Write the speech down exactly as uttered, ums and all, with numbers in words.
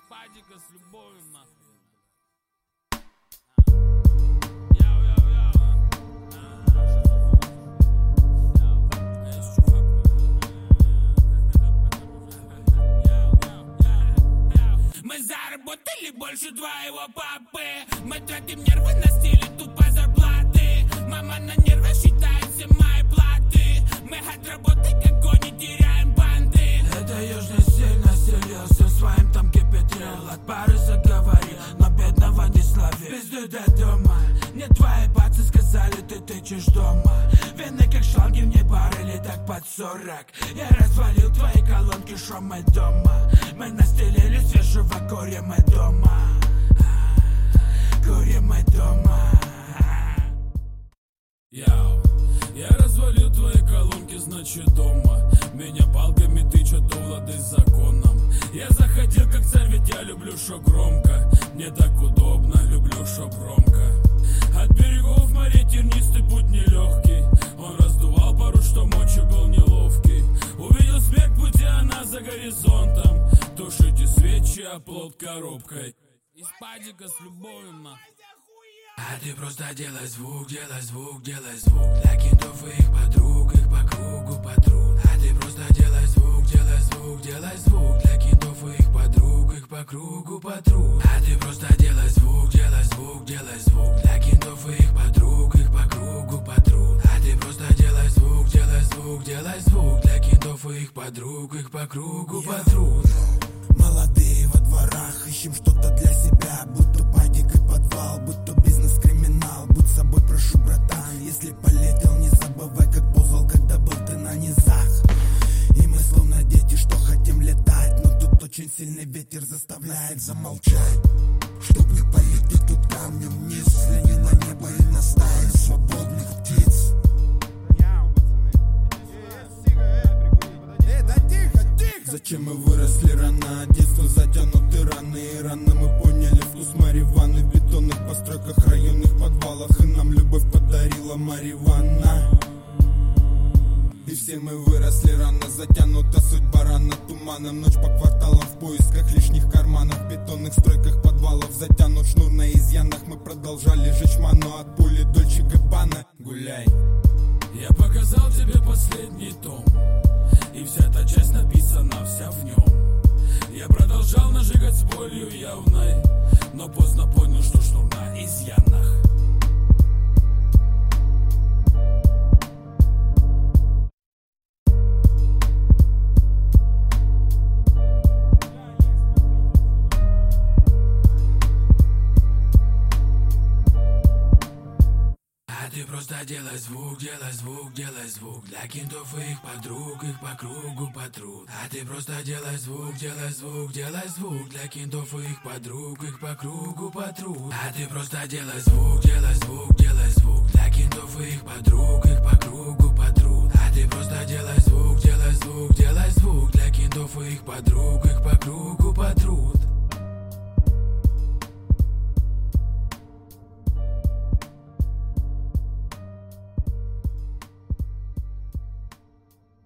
Падика с любовью, нахуй. Мы заработали больше твоего папы. Мы тратим нервы на стиле тупо зарплаты. Мама на нервах считает все мои платы. Мы от работы как кони теряем банды. Это южный стиль населился своим, там кипятрил. От пары заговорил, но бедного не словил. Пизду до дома, не твои пацы сказали, ты тычешь дома. Вены как шланги мне парили так под сорок. Я развалил твои колонки, шо мы дома. Мы настелили свежего, курим мы дома. Курим мы дома. Яу, я развалил твои колонки, значит дома. Меня палками тычут, овладай законом. Я заходил как царь, ведь я люблю, шо громко. Мне так удобно, люблю, шо громко. От берегов морей тернистый путь нелегкий. Он раздувал пару, что мочи был неловкий. Увидел смерть пути, она за горизонтом. Тушите свечи, а плод коробкой. Из падика с любовью, нахуй. А ты просто делай звук, делай звук, делай звук. Для кентов и их подруг, их по кругу потрут. А ты просто делай звук, делай звук, делай звук. Для кентов и их подруг, их по кругу потрут. А ты просто делай звук, делай звук, делай звук. Для кентов и их подруг, их по кругу потрут. А ты просто делай звук, делай звук, делай звук. Для кентов и их подруг, их по кругу потрут. Молодые во дворах, ищем что-то для себя. Будь то падик и подвал, будь то бизнес-криминал. Будь собой, прошу, братан. Если полетел, не забывай, как ползал, когда был ты на низах. И мы словно дети, что хотим летать. Но тут очень сильный ветер заставляет замолчать. Чтоб не полететь тут камнем вниз, взгляни на небо и на стаю свободных птиц. Зачем мы выросли рано, детство затянуты раны. И рано мы поняли вкус марихуаны в бетонных постройках, районных подвалах. И нам любовь подарила марихуана. И все мы выросли рано, затянута судьба рано туманом. Ночь по кварталам в поисках лишних карманов. В бетонных стройках подвалов затянут шнур на изъянах. Мы продолжали жечь ману от пули Дольче Габбана. Гуляй. Я показал тебе последний том, и вся та часть написана вся в нем. Я продолжал нажигать с болью явной, но поздно понял, что шнур на изъянах. Ты просто делай звук, делай звук, делай звук. Для кентов и их подруг, их по кругу потрут. А ты просто делай звук, делай звук, делай звук. Для кентов и их подруг, их по кругу потрут. А ты просто делай звук, делай звук, делай звук. Для кентов и их подруг, их по кругу потрут. А ты просто делай звук, делай звук, делай звук. Для кентов и их подруг, их по кругу потрут.